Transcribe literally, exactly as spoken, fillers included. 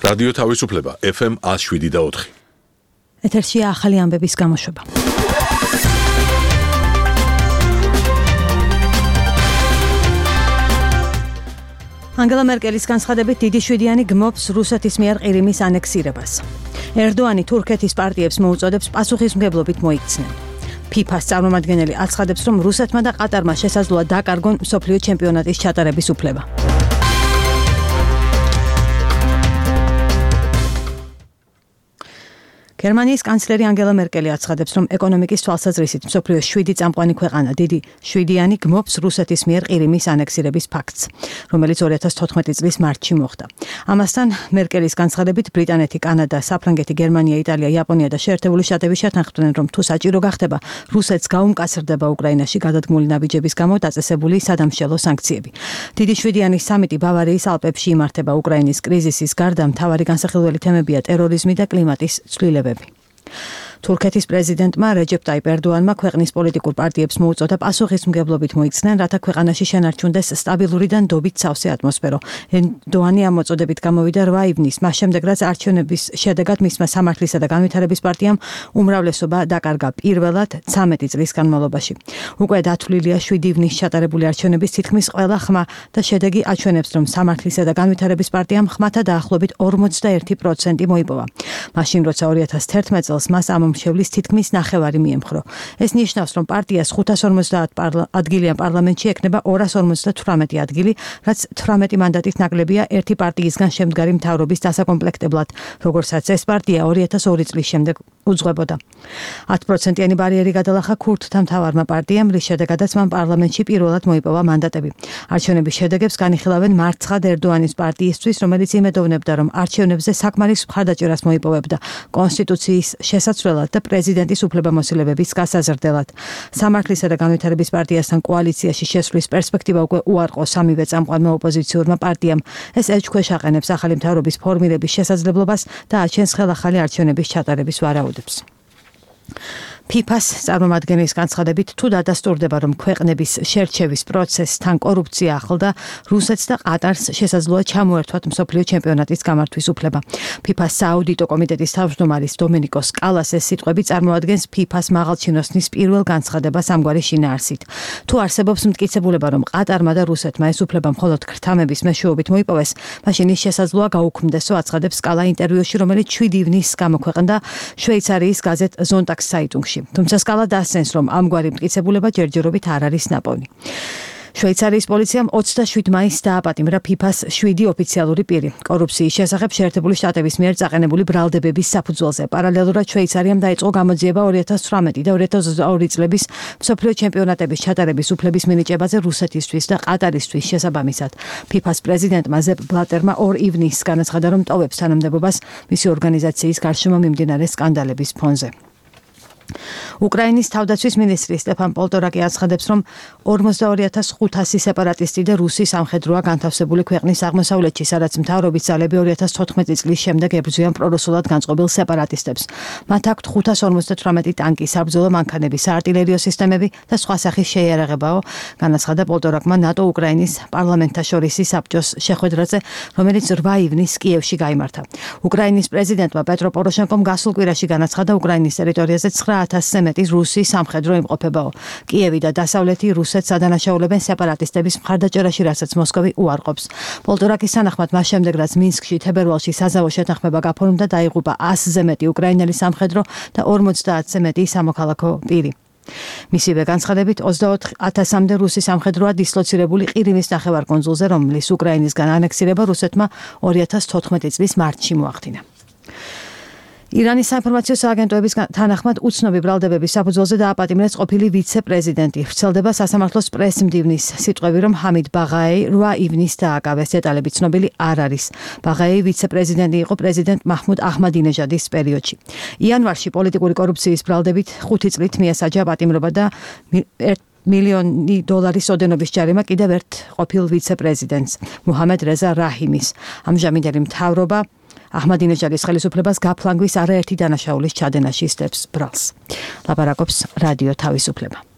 რადიო თავისუფლება ეფ ემ one oh seven და four. ეთერშია ახალი ამბების გამოშვება. ანგელა მერკელის განცხადებით დიდი შვიდიანი გმობს რუსეთის მიერ ყირიმის ანექსირებას. ერდოანი თურქეთის პარტიებს მოუწოდებს პასუხისმგებლობით მოიქცნენ. ფიფას წარმომადგენელი აცხადებს, რომ რუსეთმა და ყატარმა შესაძლოა დაკარგონ მსოფლიო ჩემპიონატის ჩატარების უფლება. გერმანიის კანცლერი ანგელა მერკელი აცხადებს, რომ ეკონომიკის თვალსაზრისით მსოფლიოს შვიდი წამყვანი ქვეყანა დიდი შვიდიანი გმობს რუსეთის მიერ ყირიმის ანექსირების ფაქტს, რომელიც ორი ათას თოთხმეტი წლის მარტში მოხდა. ამასთან მერკელის განცხადებით ბრიტანეთი, კანადა, საფრანგეთი, გერმანია, იტალია, იაპონია და შეერთებული შტატები შეთანხმდნენ, რომ თუ საჭირო გახდება, რუსეთს გაუმკაცრდება უკრაინაში გადადგმული ნაბიჯების გამო დაწესებული სადამსჯელო სანქციები. დიდი შვიდიანის სამიტი ბავარიის ალპებში იმართება. უკრაინის კრიზისის გარდა მთავარი განსახილველი თემებია ტერორიზმი და კლიმატის ცვლილებები. თურქეთის პრეზიდენტმა რეჯეპ ტაიპ ერდოანმა ქვეყნის პოლიტიკურ პარტიებს მოუწოდა პასუხისმგებლობით მოიქცნენ, რათა ქვეყანაში შენარჩუნდეს სტაბილური და ნდობით სავსე ატმოსფერო. ერდოანი ამ მოწოდებით გამოვიდა რვა ივნისს, მას შემდეგ რაც არჩევნების შედეგად მისმა სამართლისა და განვითარების პარტიამ უმრავლესობა დაკარგა პირველად ცამეტი წლის განმავლობაში. უკვე დათვლილია შვიდი ივნისს ჩატარებული არჩევნების თითქმის ყველა ხმა და შედეგი აჩვენებს, რომ სამართლისა და განვითარების პარტიამ ხმათა დაახლოებით ორმოცდაერთი პროცენტი მოიპოვა. მაშინ როცა ორი ათას თერთმეტ წელს მას ამ შემლის თითქმის ნახევარი მიემხრო. ეს ნიშნავს, რომ პარტიას ხუთას ორმოცდაათ ადგილიან პარლამენტში ექნება ორას ორმოცდათვრამეტი ადგილი, რაც თვრამეტი მანდატით ნაკლებია ერთი პარტიისგან შემდგარი მთავრობის დასაკომპლექტებლად, როგორცაც ეს პარტია ორი ათას ორი წლის შემდეგ უძღვებოდა. ათი პროცენტიანი ბარიერი გადალახა ქურთთა მთავარმა პარტიამ, რის შედეგადაც მან პარლამენტში პირველად მოიპოვა მანდატები. არჩევნების შედეგებს განიხილავენ მარცხად ერდოანის პარტიისთვის, რომელიც იმედოვნებდა, რომ არჩევნებზე საკმარის მხარდაჭერას მოიპოვებდა კონსტიტუციის შესაცვლელად და პრეზიდენტის უფლებამოსილებების გასაზრდელად. სამართლისა და განვითარების პარტიასთან კოალიციაში შესვლის პერსპექტივა უკვე უარყო სამივე წამყვანმა ოპოზიციურმა პარტიამ. ეს ელჩქვეშ აყენებს ახალი მთავრობის ფორმირების შესაძლებლობას და აჩენს ხელახალი არჩევნების ჩატარების ვარაუდებს. ფიფას წარმომადგენლის განცხადებით, თუ დადასტურდება, რომ ქვეყნების შერჩევის პროცესთან კორუფცია ახლდა, რუსეთს და ყატარს შესაძლოა ჩამოერთვათ მსოფლიო ჩემპიონატის გამართვის უფლება. ფიფას სააუდიტო კომიტეტის თავმჯდომარის დომენიკოს კალას ეს სიტყვები წარმოადგენს ფიფას მაღალჩინოსნის პირველ განცხადებას ამგვარი შინაარსით. თუ არსებობს მტკიცებულება, რომ ყატარმა და რუსეთმა ეს უფლება მხოლოდ ქრთამების მეშვეობით მოიპოვეს, მაშინ ის შესაძლოა გაუქმდესო, აცხადებს კალა ინტერვიუში, რომელიც შვიდი ივნისს გამოქვეყნდა შვეიცარიის გაზეთ ზონტაგს საიტუნგში. თუმცა სკალა დასცენს, რომ ამგვარი მტკიცებულება ჯერჯერობით არ არის ნაპოვნი. შვეიცარიის პოლიციამ ოცდაშვიდ მაისს დააპატიმრა ფიფას შვიდი ოფიციალური პირი. კორუფციის შესახებ შეერთებული შტატების მიერ წაყენებული ბრალდებების საფუძველზე. პარალელურად შვეიცარიამ დაიწყო გამოძიება ორი ათას თვრამეტი და ორი ათას ოცდაორი წლების მსოფლიო ჩემპიონატების ჩატარების უფლების მინიჭებაზე რუსეთისთვის და ყატარისთვის შესაბამისად. ფიფას პრეზიდენტმა ზეპ ბლატერმა ორ ივნისს განაცხადა, რომ ტოვებს თანამდებობას მისი ორგანიზაციის გარშემო მიმდინარე სკანდალების ფონზე. უკრაინის თავდაცვის მინისტრი სტეფან პოლტორაკი აცხადებს, რომ ორმოცდაორი ათას ხუთასი სეპარატისტი და რუსი სამხედროა განთავსებული ქვეყნის აღმოსავლეთში, სადაც მთავრობის ძალები ორი ათას თოთხმეტი წლის შემდეგ ებრძვიან პრორუსულად განწყობილ სეპარატისტებს. მათ აქვთ ხუთას ორმოცდათვრამეტი ტანკი, საბრძოლო მანქანები, საარტილერიო სისტემები და სხვა სახის შეიარაღებაო, განაცხადა პოლტორაკმა ნატო-უკრაინის პარლამენტთაშორისი საბჭოს შეხვედრაზე, რომელიც რვა ივნისს კიევში გაიმართა. უკრაინის პრეზიდენტმა პეტრო პოროშენკომ გასულ კვირაში განაცხადა, უკრაინის ტერიტორიაზე ცხრა ათასზე მეტი რუსი სამხედრო იმყოფებაო. კიევი და დასავლეთი რუსეთს ადანაშაულებენ სეპარატისტების მხარდაჭერაში, რასაც მოსკოვი უარყოფს. პოლტორაკის თანახმად მას შემდეგ, რაც მინსკში თებერვალში საზავო შეთანხმება გაფორმდა, დაიღუპა ასზე მეტი უკრაინელი სამხედრო და ორმოცდაათზე მეტი სამოქალაქო პირი. მისივე განცხადებით ოცდაოთხ ათასამდე რუსი სამხედროა დისლოცირებული ყირიმის ნახევარკუნძულზე, რომლის უკრაინისგან ანექსირება რუსეთმა ორი ათას თოთხმეტი წლის მარტში მოახდინა. ირანის საინფორმაციო სააგენტოების თანახმად უცნობი ბრალდებების საფუძველზე დააპატიმრეს ყოფილი ვიცე-პრეზიდენტი. ვრცელდება სასამართლოს პრესმდივნის სიტყვები, რომ ჰამიდ ბაღაეი რვა ივნისს დააკავეს. დეტალები ცნობილი არ არის. ბაღაეი ვიცე-პრეზიდენტი იყო პრეზიდენტ მაჰმუდ აჰმადინეჟადის პერიოდში. იანვარში პოლიტიკური კორუფციის ბრალდებით ხუთი წლით მიესაჯა პატიმრობა და მილიონი დოლარის ოდენობის ჯარიმა კიდევ ერთ ყოფილ ვიცე-პრეზიდენტს, მუჰამედ რეზა რაჰიმის. ამჟამინდელი მთავრობა აჰმადინეჟადის ხელისუფლებას გაფლანგვის არაერთი დანაშაულის ჩადენაში სდებს ბრალს. ლაპარაკობს რადიო თავისუფლება.